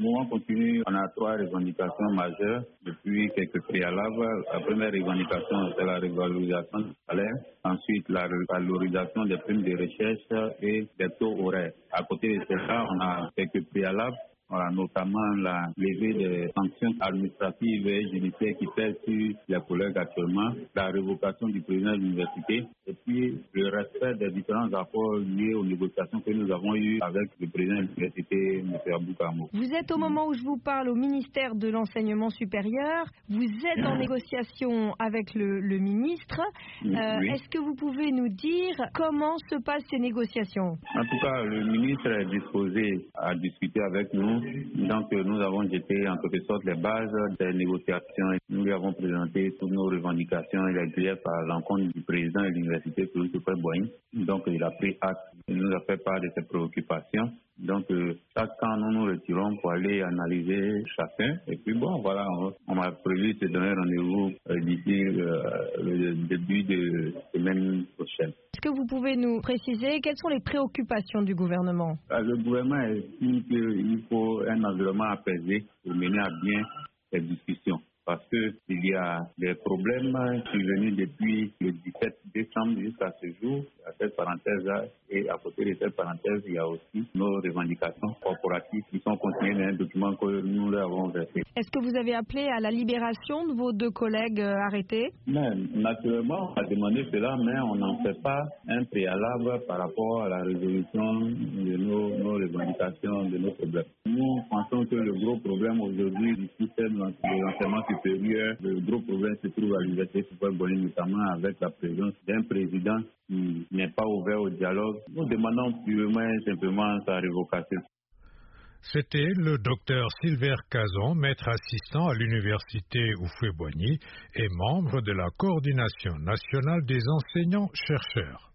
mouvement continue. On a 3 revendications majeures depuis quelques préalables. La première revendication, c'est la revalorisation du salaire. Ensuite, la revalorisation des primes de recherche et des taux horaires. À côté de cela, on a quelques préalables. Voilà, notamment la levée des sanctions administratives et judiciaires qui pèsent sur les collègues actuellement, la révocation du président de l'université et puis le respect des différents accords liés aux négociations que nous avons eues avec le président de l'université, M. Aboukamo. Vous êtes au moment où je vous parle au ministère de l'Enseignement supérieur, vous êtes en négociation avec le ministre. Oui. Est-ce que vous pouvez nous dire comment se passent ces négociations? En tout cas, le ministre est disposé à discuter avec nous. Donc, nous avons jeté en quelque sorte les bases des négociations. Nous lui avons présenté toutes nos revendications et les griefs à l'encontre du président de l'université, Félix Houphouët-Boigny. Donc, il a pris acte. Il nous a fait part de ses préoccupations. Donc, chaque temps, nous nous retirons pour aller analyser chacun. Et puis, bon, voilà, on m'a prévu de se donner rendez-vous d'ici le début de semaine prochaine. Est-ce que vous pouvez nous préciser quelles sont les préoccupations du gouvernement? Le gouvernement estime qu'il faut un environnement apaisé pour mener à bien ces discussions. Parce qu'il y a des problèmes survenus depuis le 17 décembre jusqu'à ce jour, à cette parenthèse-là. Et à côté de cette parenthèse, il y a aussi nos revendications corporatives qui sont contenues dans un document que nous leur avons versé. Est-ce que vous avez appelé à la libération de vos 2 collègues arrêtés? Mais naturellement, on a demandé cela, mais on n'en fait pas un préalable par rapport à la résolution de nos revendications, de nos problèmes. Nous pensons que le gros problème aujourd'hui du système de l'enseignement supérieur, le gros problème se trouve à l'université Houphouët-Boigny, notamment avec la présence d'un président qui n'est pas ouvert au dialogue. Nous demandons purement et simplement sa révocation. C'était le docteur Silver Cazon, maître assistant à l'université Houphouët-Boigny et membre de la coordination nationale des enseignants-chercheurs.